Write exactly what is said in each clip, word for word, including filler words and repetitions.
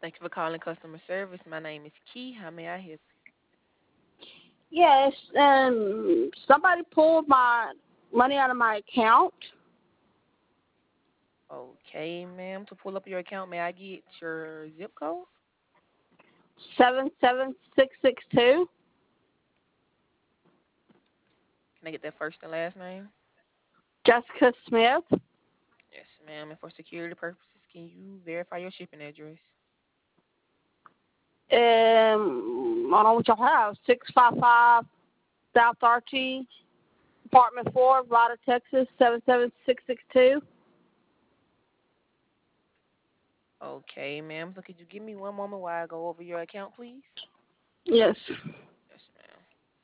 Thank you for calling customer service. My name is Key. How may I help Yes, um, somebody pulled my money out of my account. you? Okay, ma'am. To pull up your account, may I get your zip code? Seven seven six six two. Can I get that first and last name? Jessica Smith. Yes, ma'am. And for security purposes, can you verify your shipping address? Um, I don't know what y'all have. Six five five South Archie, apartment four, Rada, Texas. Seven seven six six two. Okay, ma'am. So could you give me one moment while I go over your account, please? Yes. Yes, ma'am.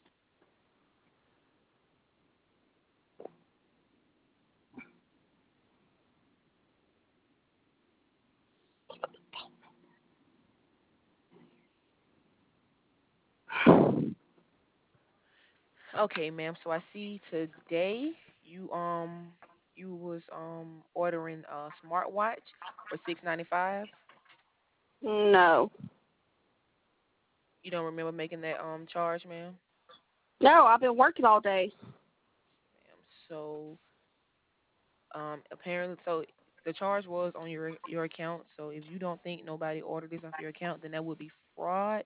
Okay, ma'am. So I see today you um you was um ordering a smartwatch for six ninety five. No. You don't remember making that um charge, ma'am? No, I've been working all day. Ma'am. So um apparently so the charge was on your your account. So if you don't think nobody ordered this off your account, then that would be fraud.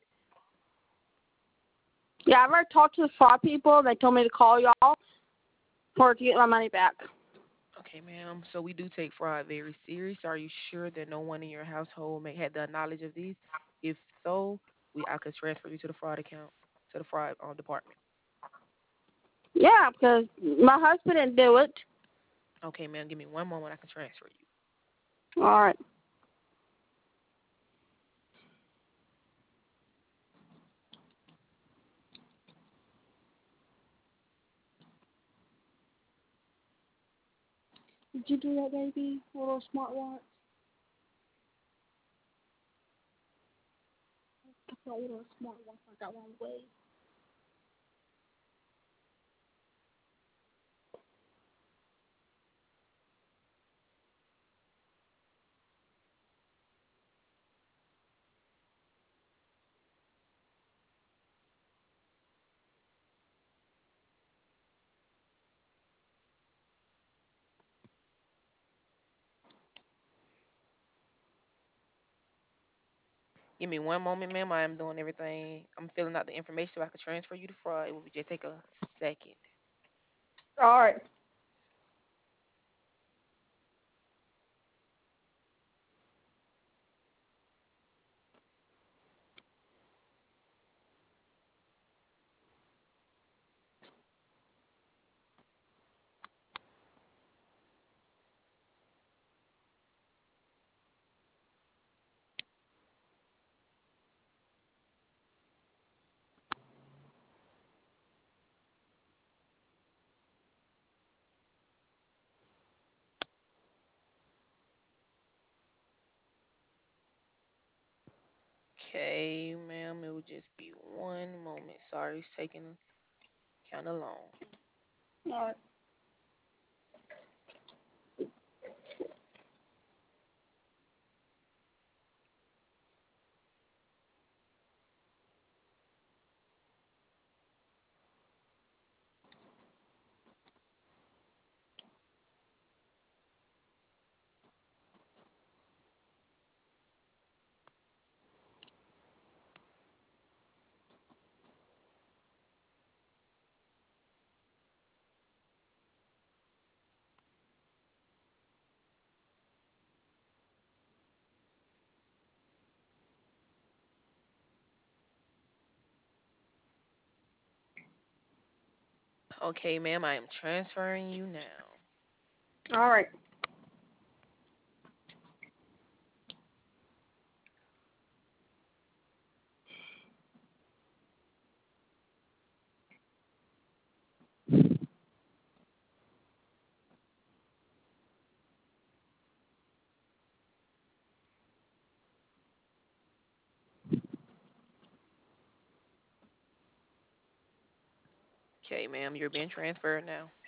Yeah, I've already talked to the fraud people. They told me to call y'all for to get my money back. Okay, ma'am. So we do take fraud very serious. Are you sure that no one in your household may had the knowledge of this? If so, we I could transfer you to the fraud account, to the fraud um, department. Yeah, because my husband didn't do it. Okay, ma'am. Give me one moment. I can transfer you. All right. Did you do that, baby? A little smartwatch? I got a little smartwatch. I got one way. Give me one moment, ma'am. I am doing everything. I'm filling out the information so I can transfer you to fraud. It will just take a second. All right. Okay, ma'am. It will just be one moment. Sorry, it's taking kind of long. All right. Okay, ma'am. I am transferring you now. All right. Okay, ma'am. You're being transferred now.